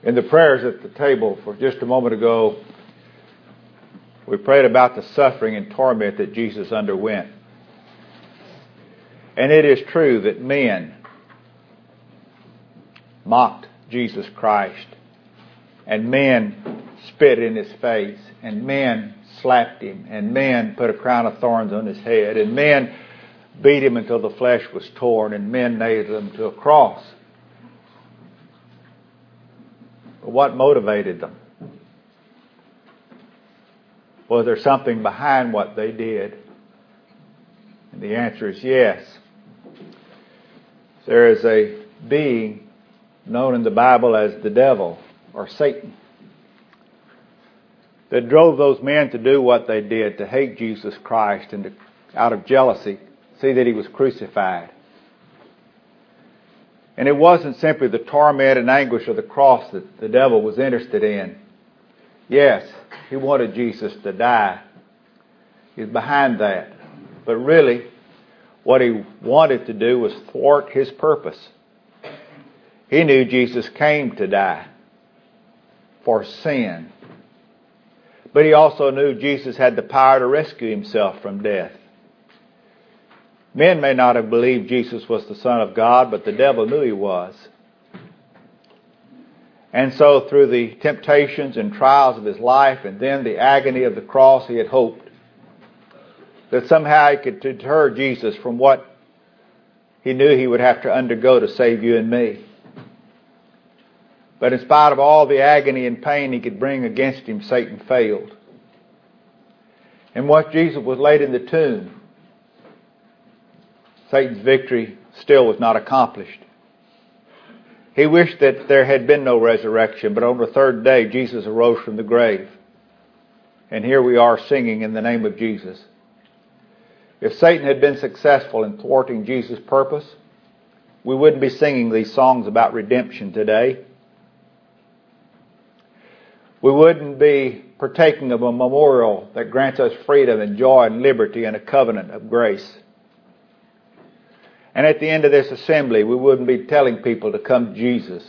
In the prayers at the table for just a moment ago, we prayed about the suffering and torment that Jesus underwent. And it is true that men mocked Jesus Christ, and men spit in His face, and men slapped Him, and men put a crown of thorns on His head, and men beat Him until the flesh was torn, and men nailed Him to a cross. But what motivated them? Was there something behind what they did? And the answer is yes. There is a being known in the Bible as the devil, or Satan, that drove those men to do what they did, to hate Jesus Christ and to, out of jealousy, see that He was crucified. And it wasn't simply the torment and anguish of the cross that the devil was interested in. Yes, he wanted Jesus to die. He's behind that. But really, what he wanted to do was thwart His purpose. He knew Jesus came to die for sin. But he also knew Jesus had the power to rescue Himself from death. Men may not have believed Jesus was the Son of God, but the devil knew He was. And so through the temptations and trials of his life and then the agony of the cross, he had hoped that somehow he could deter Jesus from what he knew he would have to undergo to save you and me. But in spite of all the agony and pain he could bring against him, Satan failed. And once Jesus was laid in the tomb, Satan's victory still was not accomplished. He wished that there had been no resurrection, but on the third day Jesus arose from the grave. And here we are singing in the name of Jesus. If Satan had been successful in thwarting Jesus' purpose, we wouldn't be singing these songs about redemption today. We wouldn't be partaking of a memorial that grants us freedom and joy and liberty and a covenant of grace. And at the end of this assembly, we wouldn't be telling people to come to Jesus.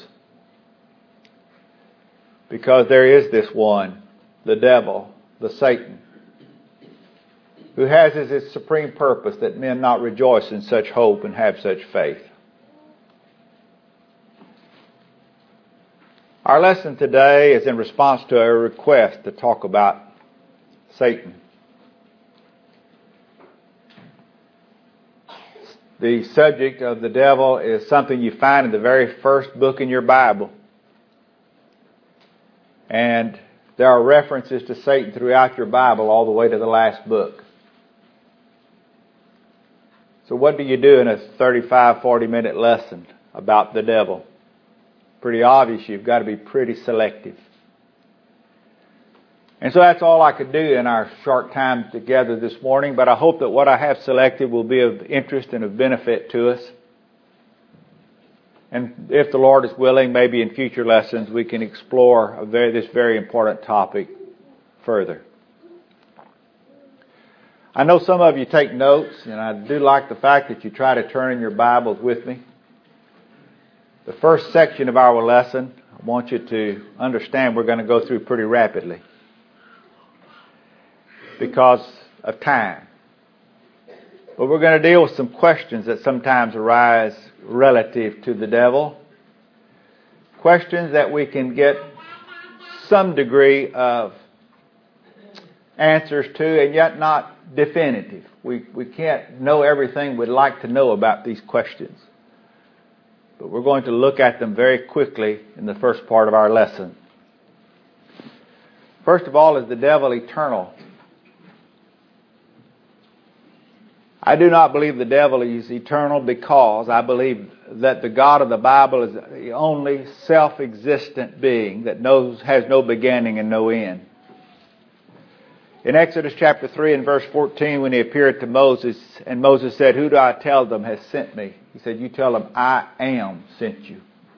Because there is this one, the devil, the Satan, who has as its supreme purpose that men not rejoice in such hope and have such faith. Our lesson today is in response to a request to talk about Satan. The subject of the devil is something you find in the very first book in your Bible. And there are references to Satan throughout your Bible all the way to the last book. So what do you do in a 35, 40-minute lesson about the devil? Pretty obvious, you've got to be pretty selective. And so that's all I could do in our short time together this morning, but I hope that what I have selected will be of interest and of benefit to us. And if the Lord is willing, maybe in future lessons we can explore this very important topic further. I know some of you take notes, and I do like the fact that you try to turn in your Bibles with me. The first section of our lesson, I want you to understand we're going to go through pretty rapidly because of time. But we're going to deal with some questions that sometimes arise relative to the devil. Questions that we can get some degree of answers to and yet not definitive. We can't know everything we'd like to know about these questions. But we're going to look at them very quickly in the first part of our lesson. First of all, is the devil eternal? I do not believe the devil is eternal because I believe that the God of the Bible is the only self-existent being that has no beginning and no end. In Exodus chapter 3 and verse 14, when he appeared to Moses, and Moses said, "Who do I tell them has sent me?" He said, "You tell them, I am sent you."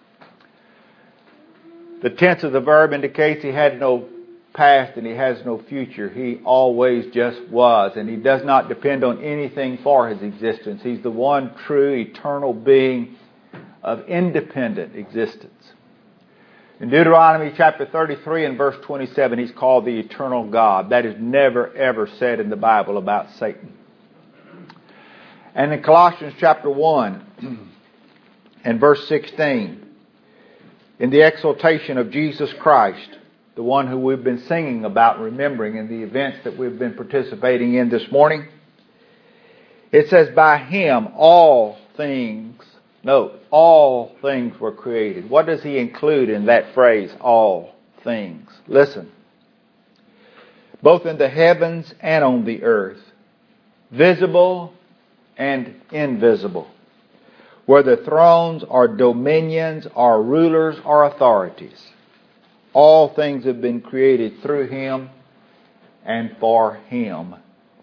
The tense of the verb indicates he had no past and he has no future. He always just was, and he does not depend on anything for his existence. He's the one true eternal being of independent existence. In Deuteronomy chapter 33 and verse 27, he's called the eternal God. That is never ever said in the Bible about Satan. And in Colossians chapter 1 and verse 16, in the exaltation of Jesus Christ, the one who we've been singing about, remembering in the events that we've been participating in this morning, it says, by him all things, note, all things were created. What does he include in that phrase, all things? Listen. Both in the heavens and on the earth, visible and invisible, whether thrones or dominions or rulers or authorities. All things have been created through him and for him.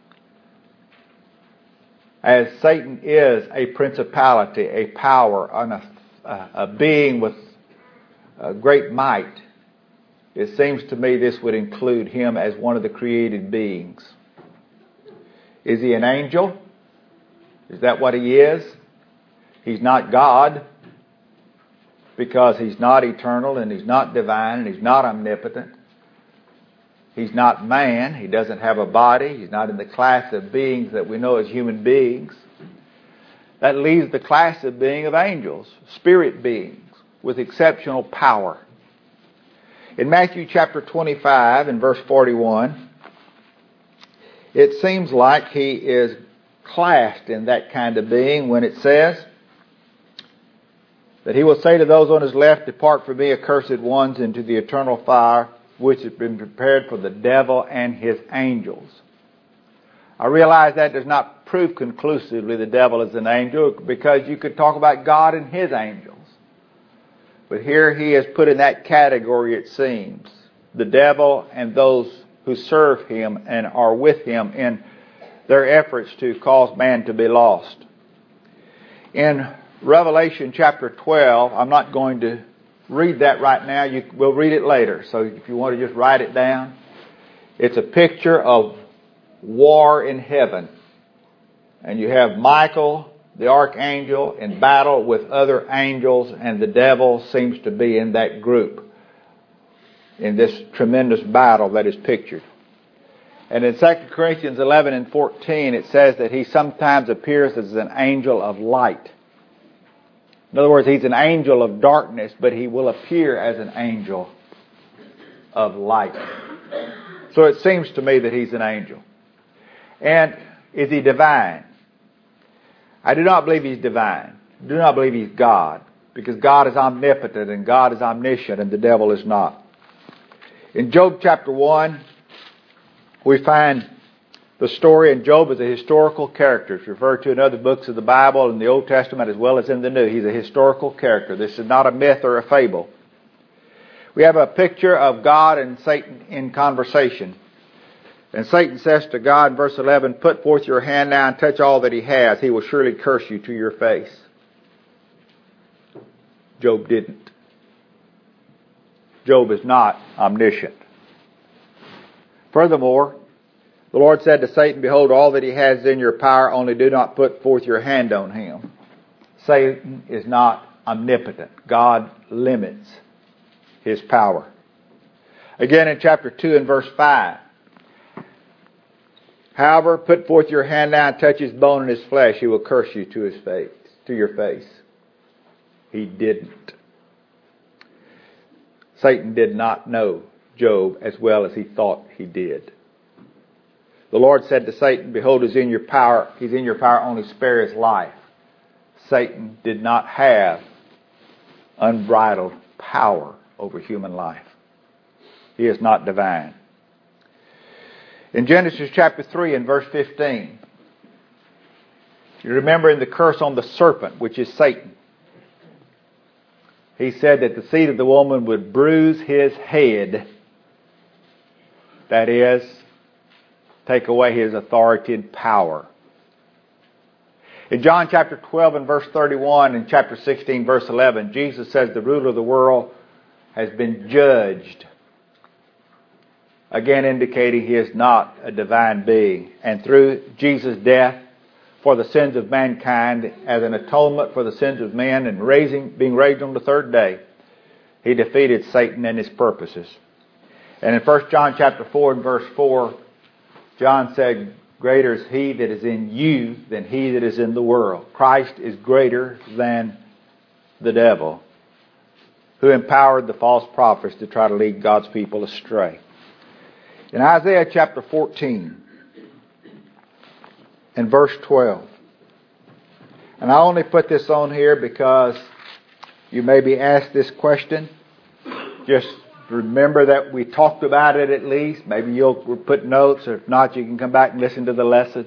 As Satan is a principality, a power, a being with a great might, it seems to me this would include him as one of the created beings. Is he an angel? Is that what he is? He's not God, because he's not eternal and he's not divine and he's not omnipotent. He's not man. He doesn't have a body. He's not in the class of beings that we know as human beings. That leaves the class of being of angels, spirit beings with exceptional power. In Matthew chapter 25 and verse 41, it seems like he is classed in that kind of being when it says that he will say to those on his left, depart from me, accursed ones, into the eternal fire, which has been prepared for the devil and his angels. I realize that does not prove conclusively the devil is an angel, because you could talk about God and his angels. But here he is put in that category, it seems. The devil and those who serve him and are with him in their efforts to cause man to be lost. In Revelation chapter 12, I'm not going to read that right now. We'll read it later. So if you want to just write it down. It's a picture of war in heaven. And you have Michael, the archangel, in battle with other angels, and the devil seems to be in that group in this tremendous battle that is pictured. And in 2 Corinthians 11 and 14, it says that he sometimes appears as an angel of light. In other words, he's an angel of darkness, but he will appear as an angel of light. So it seems to me that he's an angel. And is he divine? I do not believe he's divine. I do not believe he's God, because God is omnipotent and God is omniscient and the devil is not. In Job chapter 1, we find the story, and Job is a historical character. It's referred to in other books of the Bible in the Old Testament as well as in the New. He's a historical character. This is not a myth or a fable. We have a picture of God and Satan in conversation. And Satan says to God in verse 11, put forth your hand now and touch all that he has. He will surely curse you to your face. Job didn't. Job is not omniscient. Furthermore, the Lord said to Satan, behold, all that he has is in your power, only do not put forth your hand on him. Satan is not omnipotent. God limits his power. Again in chapter 2 and verse 5. However, put forth your hand now and touch his bone and his flesh. He will curse you to his face, to your face. He didn't. Satan did not know Job as well as he thought he did. The Lord said to Satan, behold, he's in your power, only spare his life. Satan did not have unbridled power over human life. He is not divine. In Genesis chapter 3 and verse 15, you remember in the curse on the serpent, which is Satan, he said that the seed of the woman would bruise his head. That is, take away his authority and power. In John chapter 12 and verse 31 and chapter 16 verse 11, Jesus says the ruler of the world has been judged. Again indicating he is not a divine being. And through Jesus' death for the sins of mankind as an atonement for the sins of men and being raised on the third day, He defeated Satan and his purposes. And in 1 John chapter 4 and verse 4, John said, greater is he that is in you than he that is in the world. Christ is greater than the devil, who empowered the false prophets to try to lead God's people astray. In Isaiah chapter 14 and verse 12, and I only put this on here because you may be asked this question. Just remember that we talked about it at least. Maybe you'll put notes, or if not, you can come back and listen to the lesson.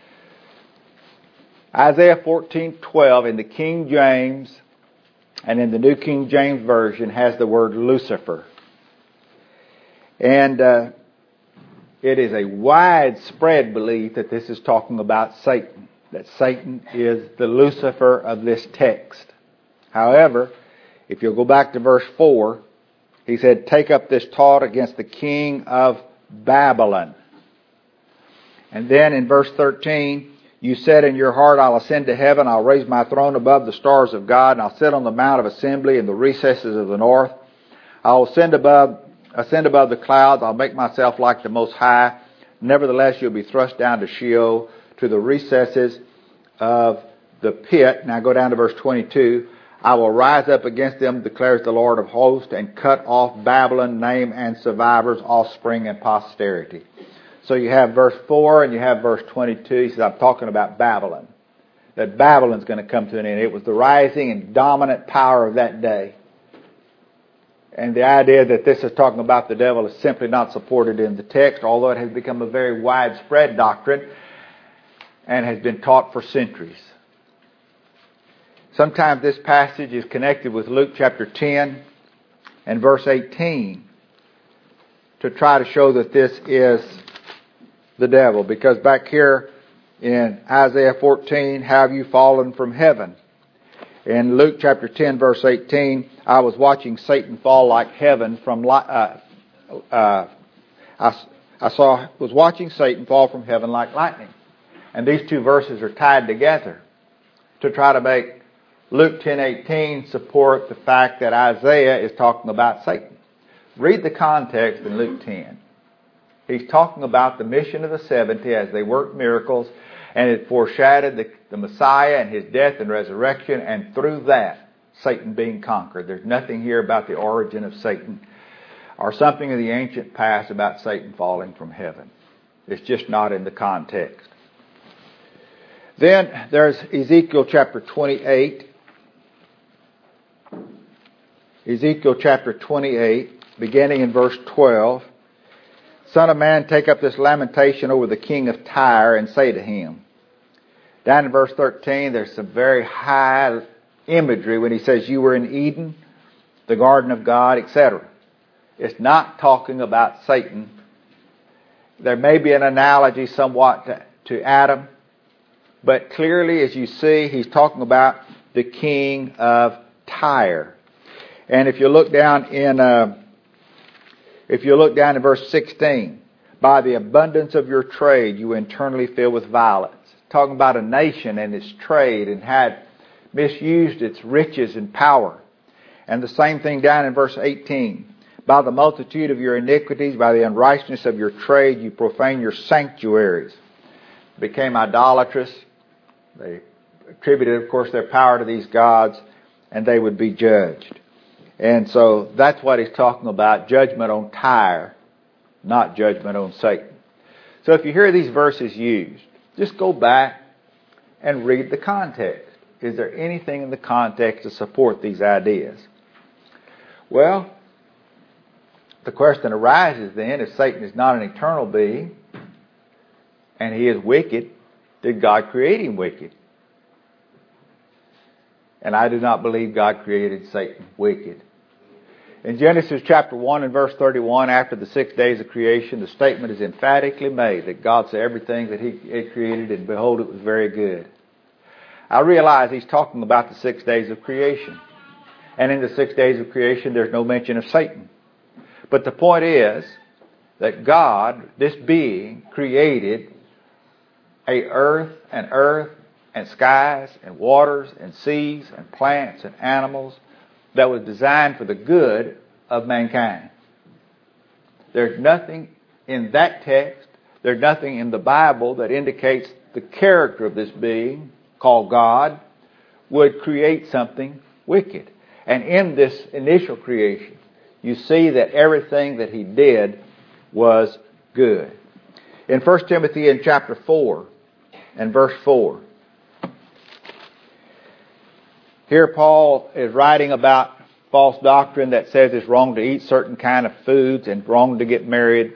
Isaiah 14:12 in the King James and in the New King James Version has the word Lucifer. And it is a widespread belief that this is talking about Satan, that Satan is the Lucifer of this text. However, if you'll go back to verse 4, he said, take up this taunt against the king of Babylon. And then in verse 13, you said in your heart, I'll ascend to heaven, I'll raise my throne above the stars of God, and I'll sit on the mount of assembly in the recesses of the north. I'll ascend above the clouds, I'll make myself like the Most High. Nevertheless, you'll be thrust down to Sheol, to the recesses of the pit. Now go down to verse 22. I will rise up against them, declares the Lord of hosts, and cut off Babylon, name and survivors, offspring and posterity. So you have verse 4 and you have verse 22. He says, I'm talking about Babylon. That Babylon's going to come to an end. It was the rising and dominant power of that day. And the idea that this is talking about the devil is simply not supported in the text, although it has become a very widespread doctrine and has been taught for centuries. Sometimes this passage is connected with Luke chapter 10 and verse 18 to try to show that this is the devil. Because back here in Isaiah 14, have you fallen from heaven? In Luke chapter 10 verse 18, I was watching Satan fall like heaven from was watching Satan fall from heaven like lightning. And these two verses are tied together to try to make Luke 10:18 support the fact that Isaiah is talking about Satan. Read the context in Luke 10. He's talking about the mission of the 70 as they worked miracles, and it foreshadowed the Messiah and his death and resurrection, and through that, Satan being conquered. There's nothing here about the origin of Satan or something of the ancient past about Satan falling from heaven. It's just not in the context. Then there's Ezekiel chapter 28. Ezekiel chapter 28, beginning in verse 12. Son of man, take up this lamentation over the king of Tyre and say to him. Down in verse 13, there's some very high imagery when he says you were in Eden, the garden of God, etc. It's not talking about Satan. There may be an analogy somewhat to Adam, but clearly, as you see, he's talking about the king of Tyre. And if you look down in verse 16, by the abundance of your trade, you internally fill with violence. Talking about a nation and its trade and had misused its riches and power. And the same thing down in verse 18. By the multitude of your iniquities, by the unrighteousness of your trade, you profane your sanctuaries. Became idolatrous. They attributed, of course, their power to these gods, and they would be judged. And so that's what he's talking about, judgment on Tyre, not judgment on Satan. So if you hear these verses used, just go back and read the context. Is there anything in the context to support these ideas? Well, the question arises then, if Satan is not an eternal being and he is wicked, did God create him wicked? And I do not believe God created Satan wicked. In Genesis chapter 1 and verse 31, after the 6 days of creation, the statement is emphatically made that God saw everything that he had created, and behold, it was very good. I realize he's talking about the 6 days of creation. And in the 6 days of creation, there's no mention of Satan. But the point is that God, this being, created a earth and skies and waters and seas and plants and animals that was designed for the good of mankind. There's nothing in that text, there's nothing in the Bible that indicates the character of this being, called God, would create something wicked. And in this initial creation, you see that everything that He did was good. In 1 Timothy in chapter 4 and verse 4, here Paul is writing about false doctrine that says it's wrong to eat certain kind of foods and wrong to get married.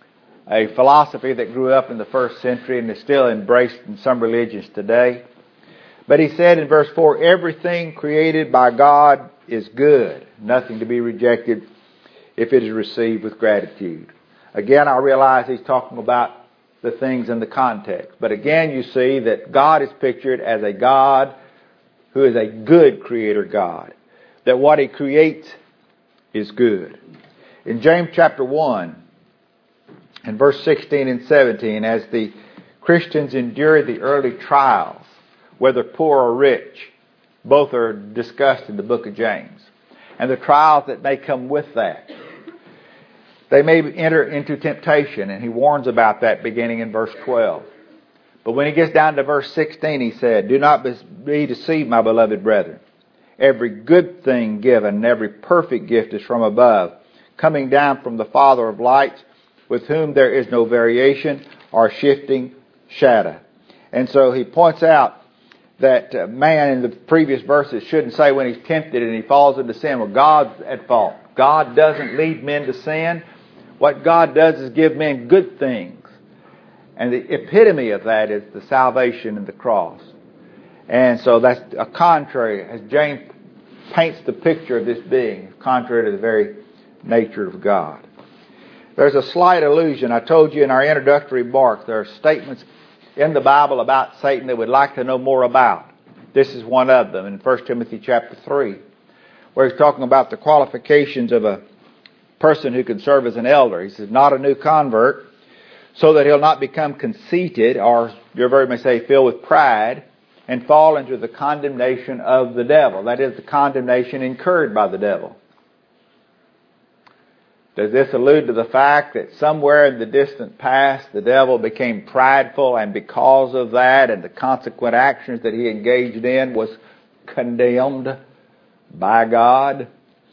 A philosophy that grew up in the first century and is still embraced in some religions today. But he said in verse 4, everything created by God is good, nothing to be rejected if it is received with gratitude. Again, I realize he's talking about the things in the context. But again, you see that God is pictured as a God who is a good creator God. That what He creates is good. In James chapter 1 and verse 16 and 17, as the Christians endured the early trials, whether poor or rich, both are discussed in the book of James. And the trials that may come with that. They may enter into temptation, and he warns about that beginning in verse 12. But when he gets down to verse 16, he said, do not be deceived, my beloved brethren. Every good thing given and every perfect gift is from above, coming down from the Father of lights, with whom there is no variation or shifting shadow. And so he points out that man in the previous verses shouldn't say when he's tempted and he falls into sin, well, God's at fault. God doesn't lead men to sin. What God does is give men good things. And the epitome of that is the salvation and the cross. And so that's a contrary, as James paints the picture of this being, contrary to the very nature of God. There's a slight allusion. I told you in our introductory remarks, there are statements in the Bible about Satan that we'd like to know more about. This is one of them in 1 Timothy chapter 3, where he's talking about the qualifications of a person who can serve as an elder. He says, not a new convert, so that he'll not become conceited, or your version may say filled with pride, and fall into the condemnation of the devil. That is, the condemnation incurred by the devil. Does this allude to the fact that somewhere in the distant past the devil became prideful, and because of that and the consequent actions that he engaged in was condemned by God?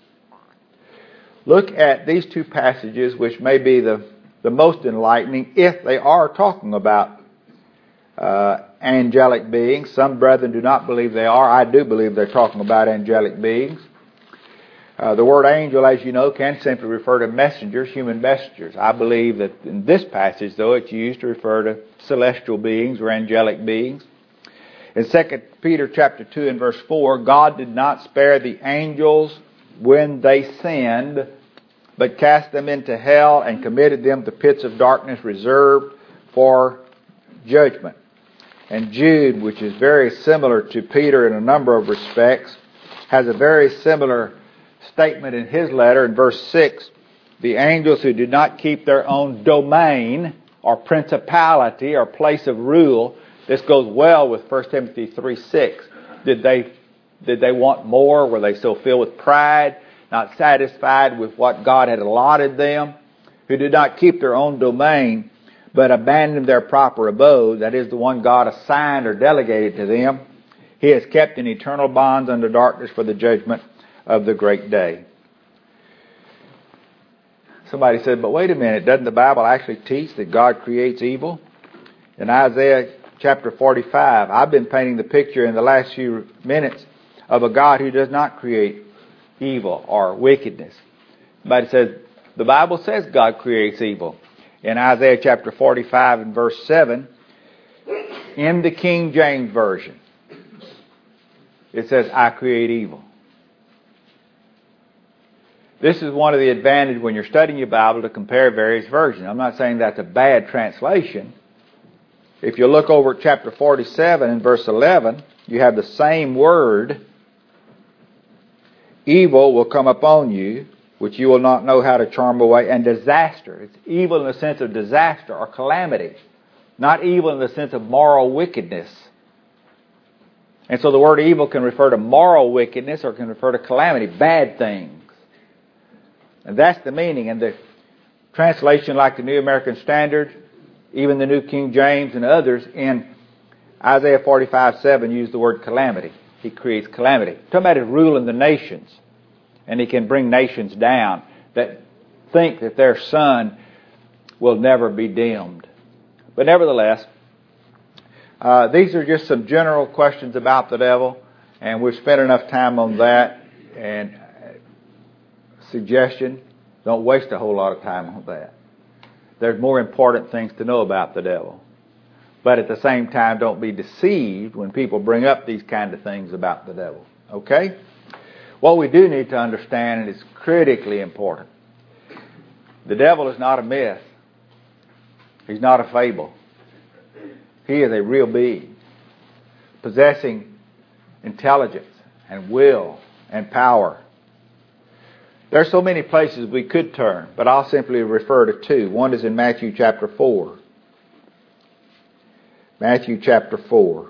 Look at these two passages, which may be the most enlightening if they are talking about angelic beings. Some brethren do not believe they are. I do believe they're talking about angelic beings. The word angel, as you know, can simply refer to messengers, human messengers. I believe that in this passage, though, it's used to refer to celestial beings or angelic beings. In 2 Peter chapter 2 and verse 4, God did not spare the angels when they sinned, but cast them into hell and committed them to pits of darkness reserved for judgment. And Jude, which is very similar to Peter in a number of respects, has a very similar statement in his letter in verse 6. The angels who did not keep their own domain or principality or place of rule. This goes well with 1 Timothy 3:6. Did they want more? Were they so filled with pride, not satisfied with what God had allotted them? Who did not keep their own domain, but abandoned their proper abode, that is the one God assigned or delegated to them. He has kept in eternal bonds under darkness for the judgment of the great day. Somebody said, but wait a minute, doesn't the Bible actually teach that God creates evil? In Isaiah chapter 45, I've been painting the picture in the last few minutes of a God who does not create evil or wickedness. Somebody says, the Bible says God creates evil. In Isaiah chapter 45 and verse 7, in the King James Version, it says, I create evil. This is one of the advantages when you're studying your Bible to compare various versions. I'm not saying that's a bad translation. If you look over at chapter 47 and verse 11, you have the same word. Evil will come upon you, which you will not know how to charm away, and disaster. It's evil in the sense of disaster or calamity, not evil in the sense of moral wickedness. And so the word evil can refer to moral wickedness or can refer to calamity, bad things. And that's the meaning. And the translation like the New American Standard, even the New King James and others in Isaiah 45:7 use the word calamity. He creates calamity. Talking about His rule in the nations. And He can bring nations down that think that their sun will never be dimmed. But nevertheless, these are just some general questions about the devil, and we've spent enough time on that. And suggestion, don't waste a whole lot of time on that. There's more important things to know about the devil. But at the same time, don't be deceived when people bring up these kind of things about the devil. Okay? What we do need to understand, and it's critically important, the devil is not a myth. He's not a fable. He is a real being, possessing intelligence and will and power. There are so many places we could turn, but I'll simply refer to two. One is in Matthew chapter 4. Matthew chapter 4.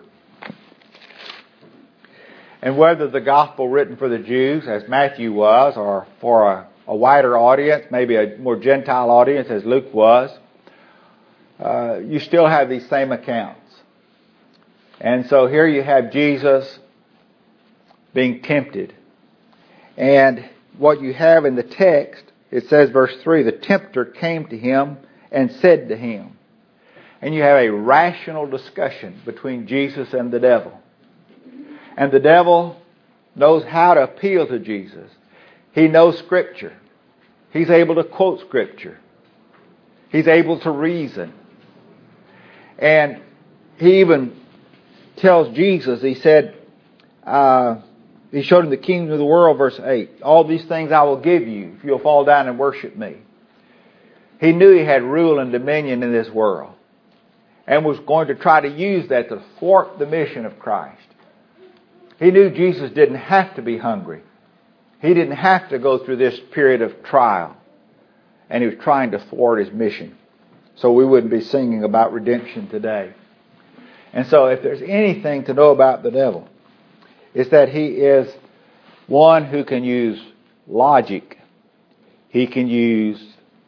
And whether the gospel written for the Jews, as Matthew was, or for a wider audience, maybe a more Gentile audience, as Luke was, you still have these same accounts. And so here you have Jesus being tempted. And what you have in the text, it says, verse 3, the tempter came to him and said to him. And you have a rational discussion between Jesus and the devil. And the devil knows how to appeal to Jesus. He knows Scripture. He's able to quote Scripture. He's able to reason. And he even tells Jesus, he said, he showed him the kingdom of the world, verse 8. All these things I will give you if you'll fall down and worship me. He knew he had rule and dominion in this world and was going to try to use that to thwart the mission of Christ. He knew Jesus didn't have to be hungry. He didn't have to go through this period of trial. And he was trying to thwart his mission. So we wouldn't be singing about redemption today. And so if there's anything to know about the devil, it's that he is one who can use logic. He can use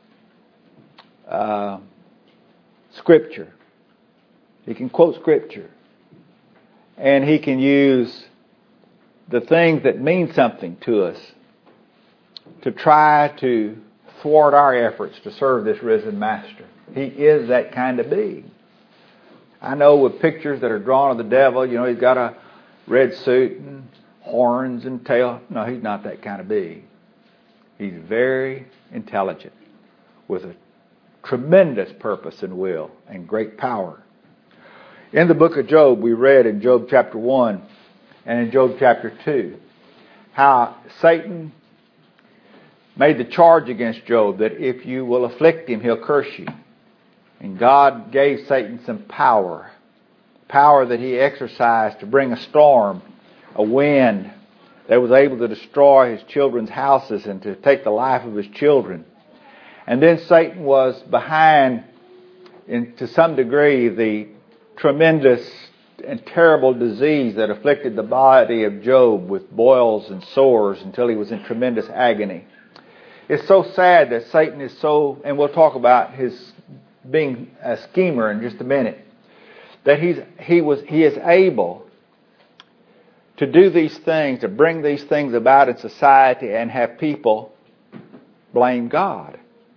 Scripture. He can quote Scripture. And he can use the things that mean something to us to try to thwart our efforts to serve this risen Master. He is that kind of being. I know with pictures that are drawn of the devil, you know, he's got a red suit and horns and tail. No, he's not that kind of being. He's very intelligent with a tremendous purpose and will and great power. In the book of Job, we read in Job chapter 1 and in Job chapter 2 how Satan made the charge against Job that if you will afflict him, he'll curse you. And God gave Satan some power that he exercised to bring a storm, a wind that was able to destroy his children's houses and to take the life of his children. And then Satan was behind, to some degree, the tremendous and terrible disease that afflicted the body of Job with boils and sores until he was in tremendous agony. It's so sad that Satan is so, and we'll talk about his being a schemer in just a minute, that he is able to do these things, to bring these things about in society and have people blame God.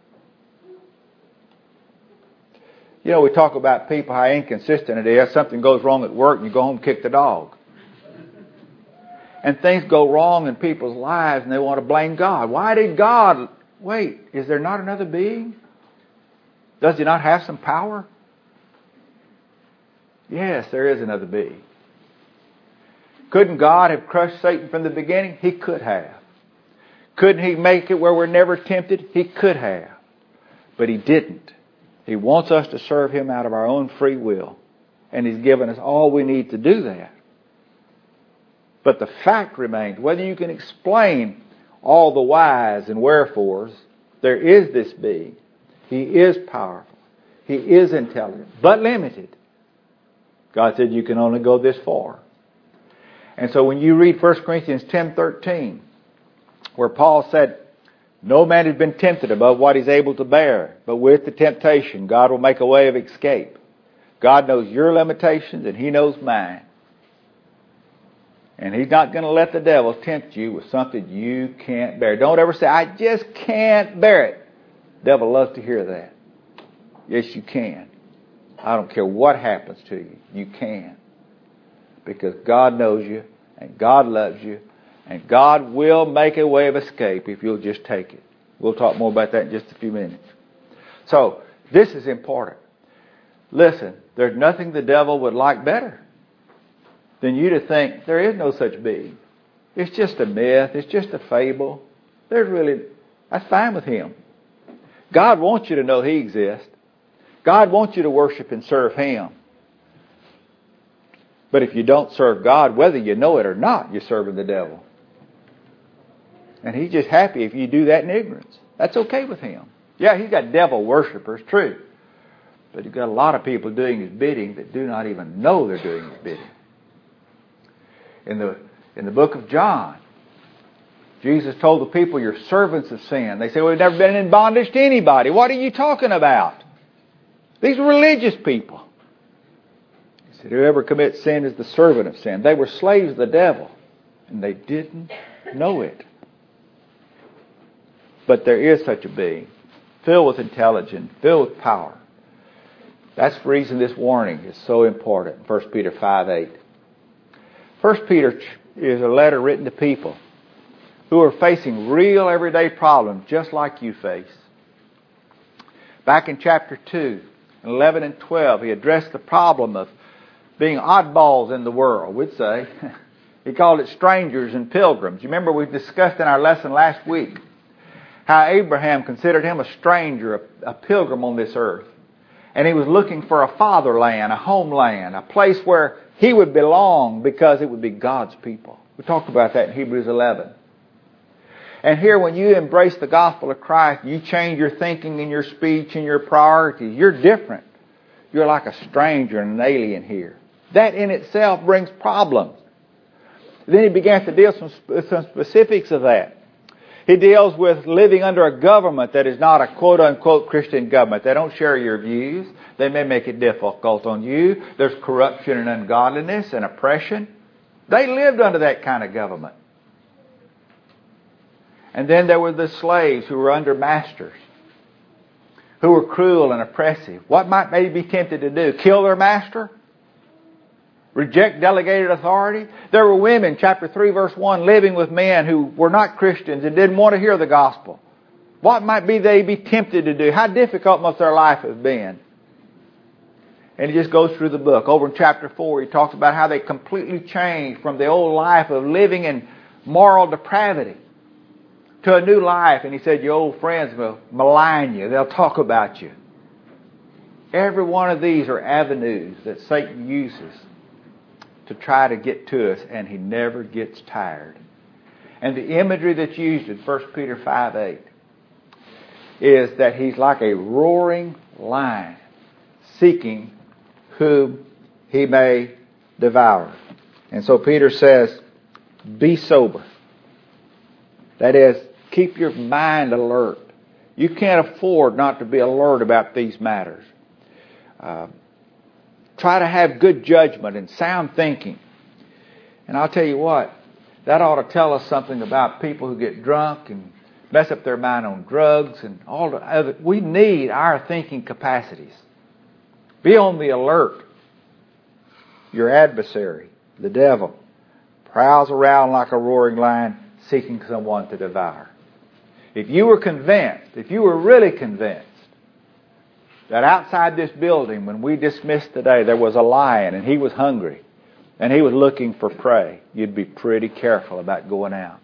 You know, we talk about people, how inconsistent it is. Something goes wrong at work and you go home and kick the dog. And things go wrong in people's lives and they want to blame God. Why did God... Wait, is there not another being? Does he not have some power? Yes, there is another being. Couldn't God have crushed Satan from the beginning? He could have. Couldn't he make it where we're never tempted? He could have. But he didn't. He wants us to serve him out of our own free will. And he's given us all we need to do that. But the fact remains, whether you can explain all the whys and wherefores, there is this being. He is powerful. He is intelligent, but limited. God said you can only go this far. And so when you read 1 Corinthians 10:13, where Paul said, no man has been tempted above what he's able to bear, but with the temptation, God will make a way of escape. God knows your limitations and He knows mine. And He's not going to let the devil tempt you with something you can't bear. Don't ever say, I just can't bear it. The devil loves to hear that. Yes, you can. I don't care what happens to you. You can. Because God knows you, and God loves you, and God will make a way of escape if you'll just take it. We'll talk more about that in just a few minutes. So, this is important. Listen, there's nothing the devil would like better than you to think there is no such being. It's just a myth. It's just a fable. That's fine with him. God wants you to know He exists. God wants you to worship and serve Him. But if you don't serve God, whether you know it or not, you're serving the devil. And He's just happy if you do that in ignorance. That's okay with Him. Yeah, He's got devil worshipers, true. But He's got a lot of people doing His bidding that do not even know they're doing His bidding. In the book of John, Jesus told the people, you're servants of sin. They say, we've never been in bondage to anybody. What are you talking about? These are religious people. He said, whoever commits sin is the servant of sin. They were slaves of the devil, and they didn't know it. But there is such a being, filled with intelligence, filled with power. That's the reason this warning is so important. 1 Peter 5:8. 1 Peter is a letter written to people who are facing real everyday problems just like you face. Back in chapter 2, 11 and 12, he addressed the problem of being oddballs in the world, we'd say. He called it strangers and pilgrims. You remember we discussed in our lesson last week how Abraham considered him a stranger, a pilgrim on this earth. And he was looking for a fatherland, a homeland, a place where he would belong because it would be God's people. We talked about that in Hebrews 11. And here when you embrace the gospel of Christ, you change your thinking and your speech and your priorities. You're different. You're like a stranger and an alien here. That in itself brings problems. Then he began to deal with some specifics of that. He deals with living under a government that is not a quote-unquote Christian government. They don't share your views. They may make it difficult on you. There's corruption and ungodliness and oppression. They lived under that kind of government. And then there were the slaves who were under masters, who were cruel and oppressive. What might they be tempted to do? Kill their master? Reject delegated authority? There were women, chapter 3, verse 1, living with men who were not Christians and didn't want to hear the gospel. What might they be tempted to do? How difficult must their life have been? And he just goes through the book. Over in chapter 4, he talks about how they completely changed from the old life of living in moral depravity to a new life. And he said, your old friends will malign you. They'll talk about you. Every one of these are avenues that Satan uses to try to get to us, and he never gets tired. And the imagery that's used in 1 Peter 5:8 is that he's like a roaring lion seeking whom he may devour. And so Peter says, be sober. That is, keep your mind alert. You can't afford not to be alert about these matters. Try to have good judgment and sound thinking. And I'll tell you what, that ought to tell us something about people who get drunk and mess up their mind on drugs and all the other. We need our thinking capacities. Be on the alert. Your adversary, the devil, prowls around like a roaring lion seeking someone to devour. If you were convinced, if you were really convinced that outside this building, when we dismissed today, there was a lion and he was hungry and he was looking for prey, you'd be pretty careful about going out.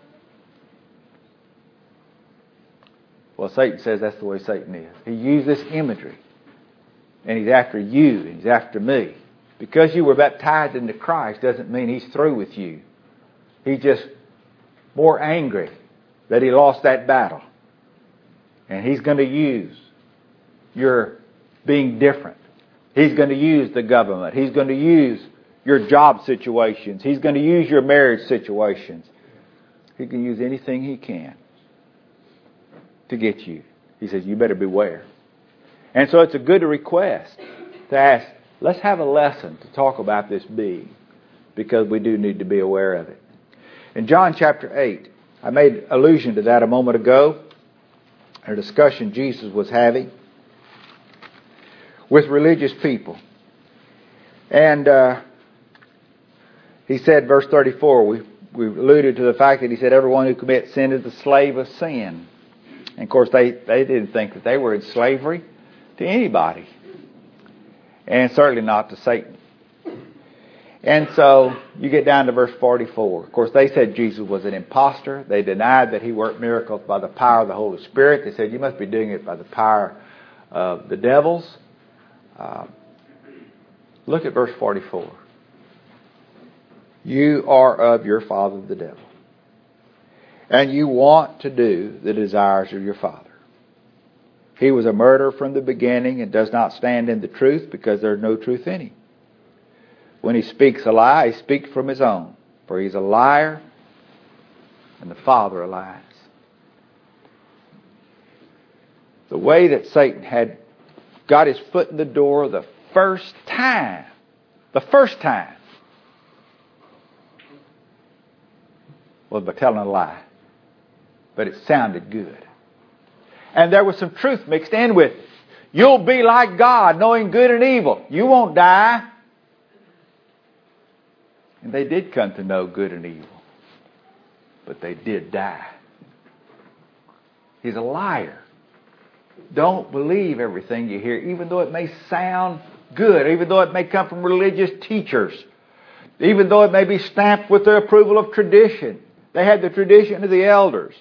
Well, Satan says that's the way Satan is. He used this imagery. And he's after you and he's after me. Because you were baptized into Christ doesn't mean he's through with you. He's just more angry that he lost that battle. And he's going to use your being different. He's going to use the government. He's going to use your job situations. He's going to use your marriage situations. He can use anything he can to get you. He says, you better beware. And so it's a good request to ask, let's have a lesson to talk about this being, because we do need to be aware of it. In John chapter 8, I made allusion to that a moment ago, a discussion Jesus was having with religious people. And he said, verse 34, we alluded to the fact that he said, everyone who commits sin is the slave of sin. And of course, they didn't think that they were in slavery to anybody. And certainly not to Satan. And so you get down to verse 44. Of course, they said Jesus was an imposter. They denied that he worked miracles by the power of the Holy Spirit. They said, you must be doing it by the power of the devils. Look at verse 44. You are of your father the devil, and you want to do the desires of your father. He was a murderer from the beginning and does not stand in the truth, because there is no truth in him. When he speaks a lie, he speaks from his own, for he's a liar and the father of lies. The way that Satan had got his foot in the door the first time, was by telling a lie. But it sounded good. And there was some truth mixed in with it. You'll be like God, knowing good and evil. You won't die. And they did come to know good and evil. But they did die. He's a liar. Don't believe everything you hear, even though it may sound good, even though it may come from religious teachers, even though it may be stamped with the approval of tradition. They had the tradition of the elders.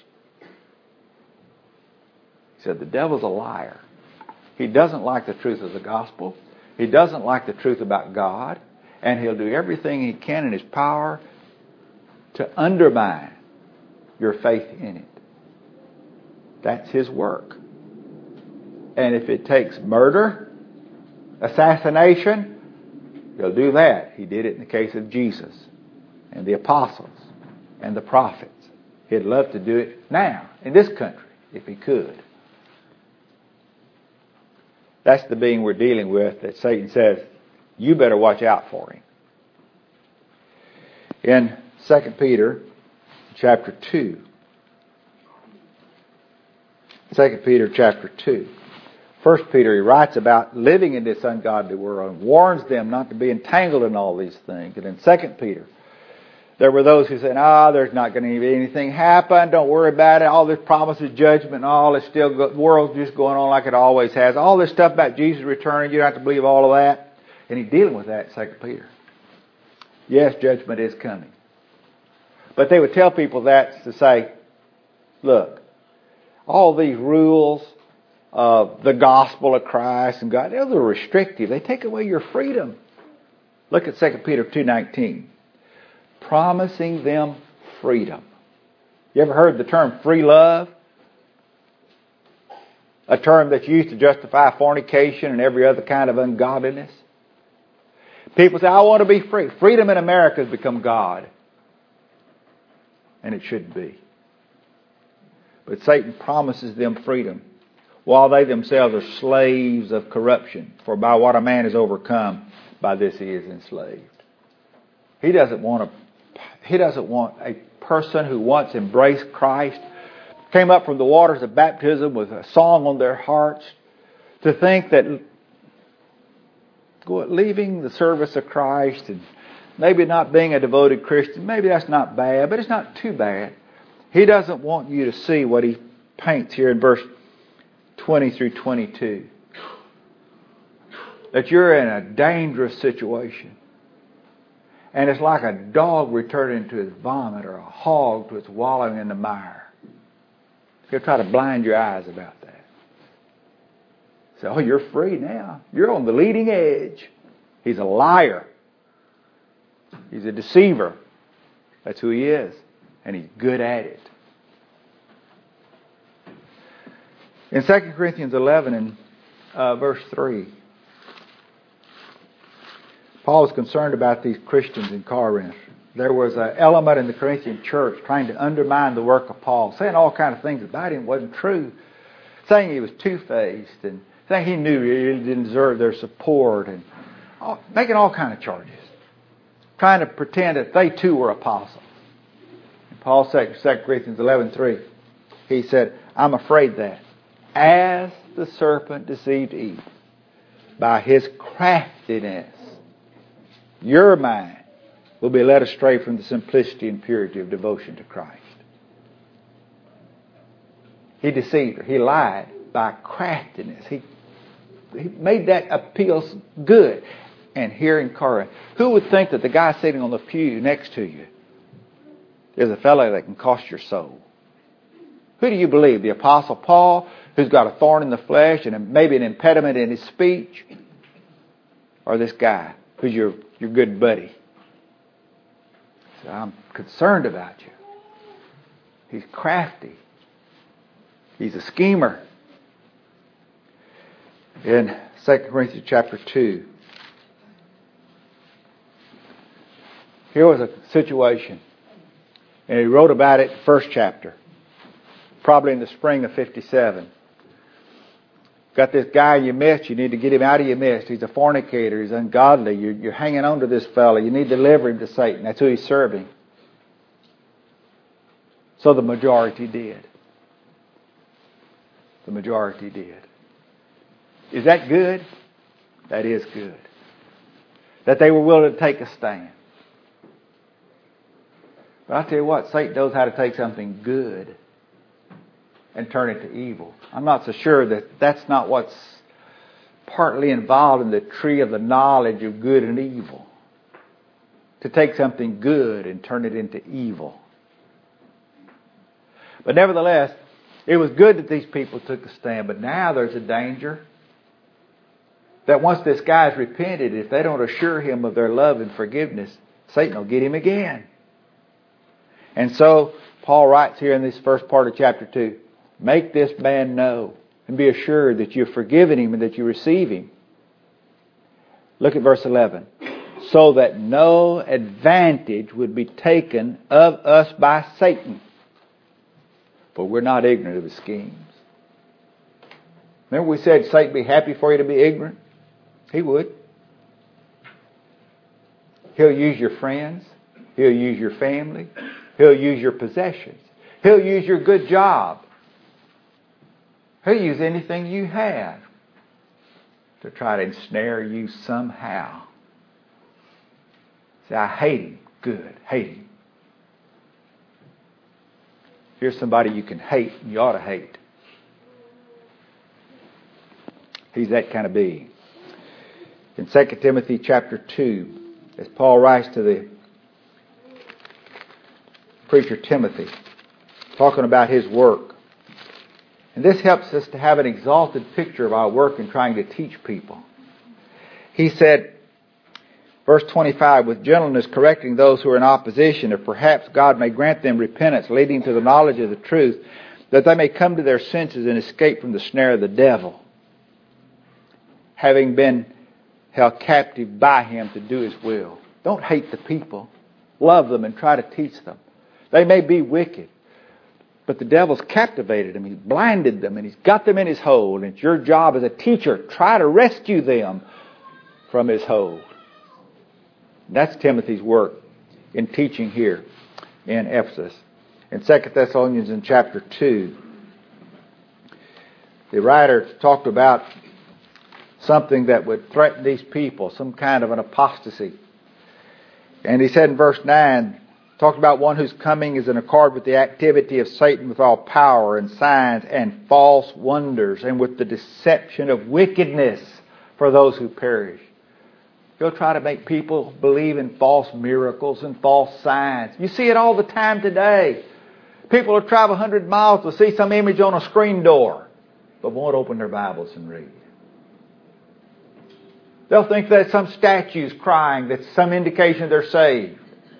He said, the devil's a liar. He doesn't like the truth of the gospel. He doesn't like the truth about God. And he'll do everything he can in his power to undermine your faith in it. That's his work. And if it takes murder, assassination, he'll do that. He did it in the case of Jesus and the apostles and the prophets. He'd love to do it now in this country if he could. That's the being we're dealing with that Satan says, you better watch out for him. In 2 Peter chapter 2. 2 Peter chapter 2. 1 Peter, he writes about living in this ungodly world and warns them not to be entangled in all these things. And in 2 Peter, there were those who said, there's not going to be anything happen. Don't worry about it. All this promises judgment and all is still, the world's just going on like it always has. All this stuff about Jesus returning, you don't have to believe all of that. And he's dealing with that in 2 Peter. Yes, judgment is coming. But they would tell people that to say, look, all these rules of the gospel of Christ and God, they're restrictive. They take away your freedom. Look at 2 Peter 2:19. Promising them freedom. You ever heard the term free love? A term that's used to justify fornication and every other kind of ungodliness. People say, I want to be free. Freedom in America has become God. And it should be. But Satan promises them freedom, while they themselves are slaves of corruption. For by what a man is overcome, by this he is enslaved. He doesn't want a person who once embraced Christ, came up from the waters of baptism with a song on their hearts, to think that leaving the service of Christ and maybe not being a devoted Christian, maybe that's not bad, but it's not too bad. He doesn't want you to see what he paints here in verse 20 through 22. That you're in a dangerous situation. And it's like a dog returning to his vomit or a hog to its wallowing in the mire. He'll try to blind your eyes about that. Say, you're free now. You're on the leading edge. He's a liar. He's a deceiver. That's who he is. And he's good at it. In 2 Corinthians 11 and verse 3, Paul was concerned about these Christians in Corinth. There was an element in the Corinthian church trying to undermine the work of Paul, saying all kinds of things about him wasn't true, saying he was two-faced, and saying he knew he didn't deserve their support, and making all kinds of charges, trying to pretend that they too were apostles. And Paul said, 2 Corinthians 11:3, he said, I'm afraid that, as the serpent deceived Eve, by his craftiness, your mind will be led astray from the simplicity and purity of devotion to Christ. He deceived her. He lied by craftiness. He made that appeal good. And here in Corinth, who would think that the guy sitting on the pew next to you is a fellow that can cost your soul? Who do you believe? The Apostle Paul, who's got a thorn in the flesh and maybe an impediment in his speech? Or this guy who's your good buddy? So I'm concerned about you. He's crafty. He's a schemer. In 2 Corinthians chapter 2, here was a situation, and he wrote about it in the first chapter, probably in the spring of 57. Got this guy in your midst, you need to get him out of your midst. He's a fornicator, he's ungodly, you're hanging on to this fellow, you need to deliver him to Satan. That's who he's serving. So the majority did. The majority did. Is that good? That is good. That they were willing to take a stand. But I'll tell you what, Satan knows how to take something good and turn it to evil. I'm not so sure that that's not what's partly involved in the tree of the knowledge of good and evil. To take something good and turn it into evil. But nevertheless, it was good that these people took a stand. But now there's a danger that once this guy's repented, if they don't assure him of their love and forgiveness, Satan will get him again. And so Paul writes here in this first part of chapter 2, make this man know and be assured that you've forgiven him and that you receive him. Look at verse 11. So that no advantage would be taken of us by Satan. For we're not ignorant of his schemes. Remember we said Satan would be happy for you to be ignorant? He would. He'll use your friends. He'll use your family. He'll use your possessions. He'll use your good job. He'll use anything you have to try to ensnare you somehow. Say, I hate him. Good. Hate him. Here's somebody you can hate and you ought to hate. He's that kind of being. In 2 Timothy chapter 2, as Paul writes to the preacher Timothy, talking about his work. And this helps us to have an exalted picture of our work in trying to teach people. He said, verse 25, with gentleness correcting those who are in opposition, if perhaps God may grant them repentance leading to the knowledge of the truth, that they may come to their senses and escape from the snare of the devil, having been held captive by him to do his will. Don't hate the people. Love them and try to teach them. They may be wicked, but the devil's captivated them. He's blinded them and he's got them in his hold. And it's your job as a teacher, try to rescue them from his hold. That's Timothy's work in teaching here in Ephesus. In 2 Thessalonians in chapter 2, the writer talked about something that would threaten these people, some kind of an apostasy. And he said in verse 9, talked about one whose coming is in accord with the activity of Satan with all power and signs and false wonders and with the deception of wickedness for those who perish. He'll try to make people believe in false miracles and false signs. You see it all the time today. People will travel 100 miles to see some image on a screen door, but won't open their Bibles and read. They'll think that some statue's crying, that's some indication they're saved.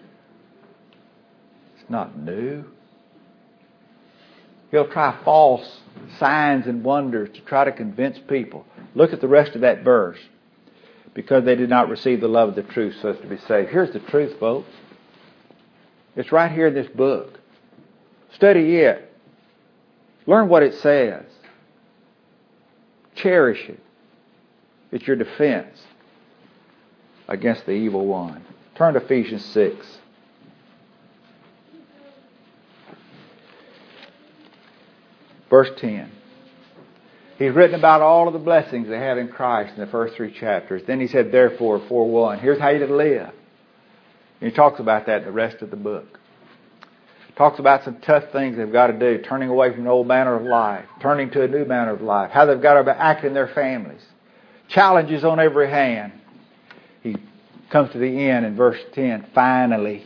It's not new. He'll try false signs and wonders to try to convince people. Look at the rest of that verse. because they did not receive the love of the truth so as to be saved. Here's the truth, folks. It's right here in this book. Study it. Learn what it says. Cherish it. It's your defense against the evil one. Turn to Ephesians 6. Verse 10. He's written about all of the blessings they have in Christ in the first 3 chapters. Then he said, therefore, 4:1, here's how you to live. And he talks about that in the rest of the book. He talks about some tough things they've got to do, turning away from an old manner of life, turning to a new manner of life, how they've got to act in their families. Challenges on every hand. He comes to the end in verse 10. Finally,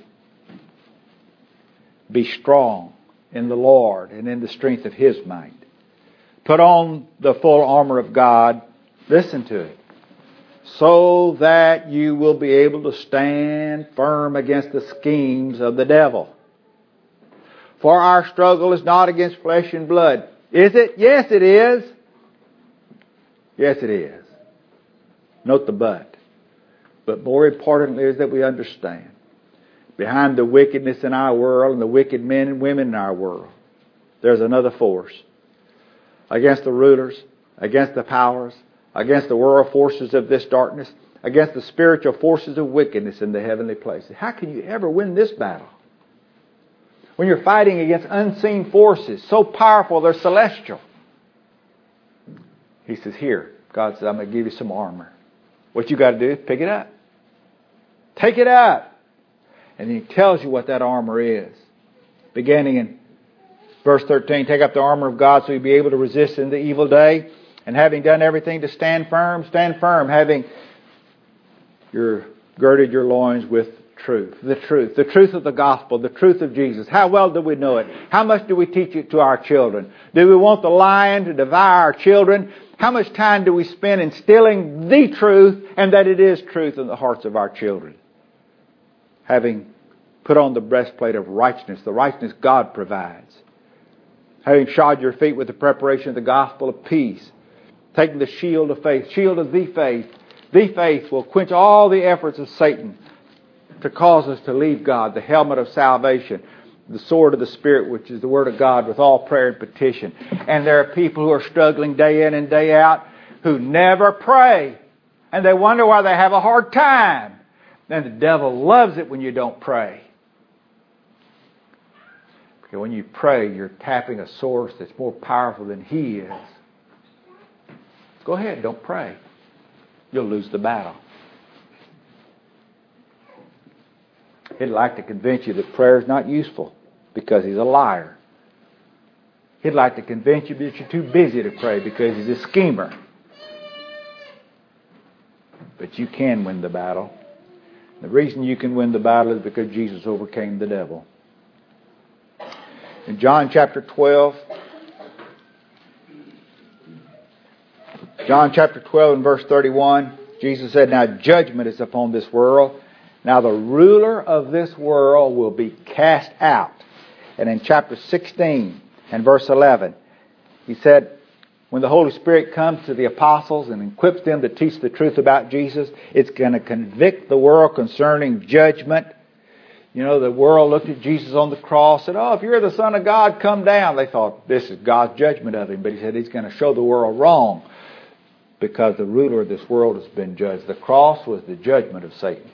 be strong in the Lord and in the strength of His might. Put on the full armor of God. Listen to it. So that you will be able to stand firm against the schemes of the devil. For our struggle is not against flesh and blood. Is it? Yes, it is. Yes, it is. Note the but. But more importantly is that we understand. Behind the wickedness in our world and the wicked men and women in our world, there's another force. Against the rulers, against the powers, against the world forces of this darkness, against the spiritual forces of wickedness in the heavenly places. How can you ever win this battle? When you're fighting against unseen forces, so powerful they're celestial. He says, here, God says, I'm going to give you some armor. What you got to do is pick it up. Take it up. And He tells you what that armor is. Beginning in verse 13, take up the armor of God so you'll be able to resist in the evil day. And having done everything to stand firm, having girded your loins with truth. The truth of the gospel, the truth of Jesus. How well do we know it? How much do we teach it to our children? Do we want the lion to devour our children? How much time do we spend instilling the truth and that it is truth in the hearts of our children? Having put on the breastplate of righteousness, the righteousness God provides. Having shod your feet with the preparation of the gospel of peace. Taking the shield of faith, shield of the faith. The faith will quench all the efforts of Satan to cause us to leave God. The helmet of salvation. The sword of the Spirit, which is the Word of God, with all prayer and petition. And there are people who are struggling day in and day out who never pray. And they wonder why they have a hard time. And the devil loves it when you don't pray. Because when you pray, you're tapping a source that's more powerful than He is. Go ahead, don't pray. You'll lose the battle. He'd like to convince you that prayer is not useful because he's a liar. He'd like to convince you that you're too busy to pray because he's a schemer. But you can win the battle. The reason you can win the battle is because Jesus overcame the devil. In John chapter 12, and verse 31, Jesus said, now judgment is upon this world. Now the ruler of this world will be cast out. And in chapter 16 and verse 11, He said, when the Holy Spirit comes to the apostles and equips them to teach the truth about Jesus, it's going to convict the world concerning judgment. You know, the world looked at Jesus on the cross and said, oh, if you're the Son of God, come down. They thought this is God's judgment of Him. But He said He's going to show the world wrong because the ruler of this world has been judged. The cross was the judgment of Satan.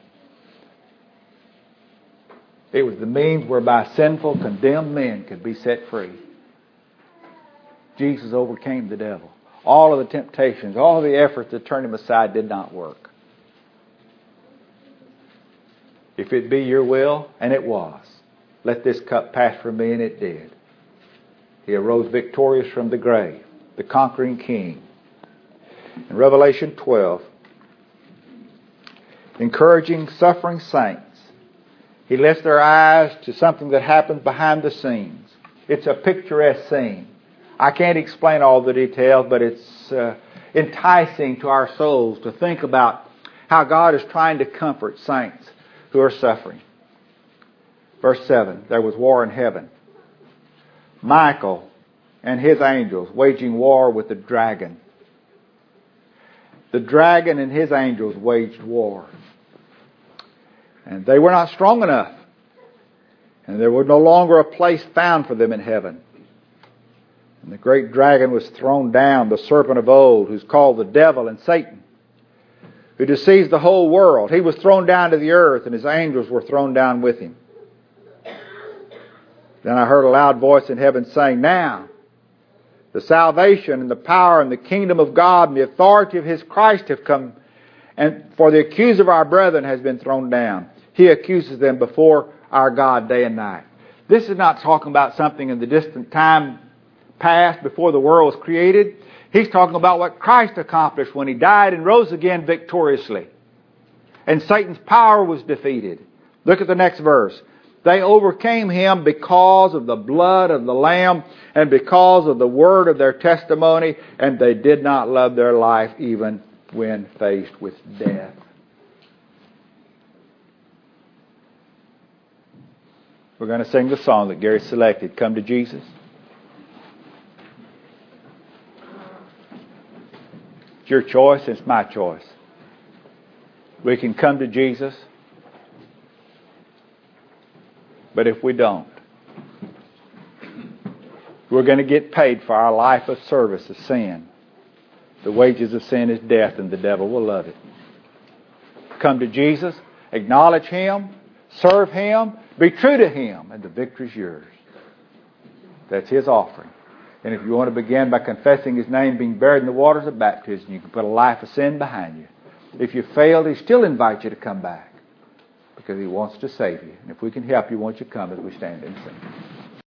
It was the means whereby sinful, condemned men could be set free. Jesus overcame the devil. All of the temptations, all of the efforts to turn him aside did not work. If it be your will, and it was, let this cup pass from me, and it did. He arose victorious from the grave, the conquering king. In Revelation 12, encouraging suffering saints, He lifts their eyes to something that happens behind the scenes. It's a picturesque scene. I can't explain all the details, but it's enticing to our souls to think about how God is trying to comfort saints who are suffering. Verse 7, there was war in heaven. Michael and his angels waging war with the dragon. the dragon and his angels waged war. And they were not strong enough. And there was no longer a place found for them in heaven. And the great dragon was thrown down, the serpent of old, who's called the devil and Satan, who deceives the whole world. He was thrown down to the earth, and his angels were thrown down with him. Then I heard a loud voice in heaven saying, "Now, the salvation and the power and the kingdom of God and the authority of His Christ have come, and for the accuser of our brethren has been thrown down. He accuses them before our God day and night." This is not talking about something in the distant time past before the world was created. He's talking about what Christ accomplished when He died and rose again victoriously. And Satan's power was defeated. Look at the next verse. They overcame him because of the blood of the Lamb and because of the word of their testimony, and they did not love their life even when faced with death. We're going to sing the song that Gary selected, "Come to Jesus." It's your choice, it's my choice. We can come to Jesus. But if we don't, we're going to get paid for our life of service of sin. The wages of sin is death, and the devil will love it. Come to Jesus, acknowledge Him, serve Him, be true to Him, and the victory's yours. That's His offering. And if you want to begin by confessing His name, being buried in the waters of baptism, you can put a life of sin behind you. If you failed, He still invites you to come back, because He wants to save you. And if we can help you, won't you come as we stand and sing?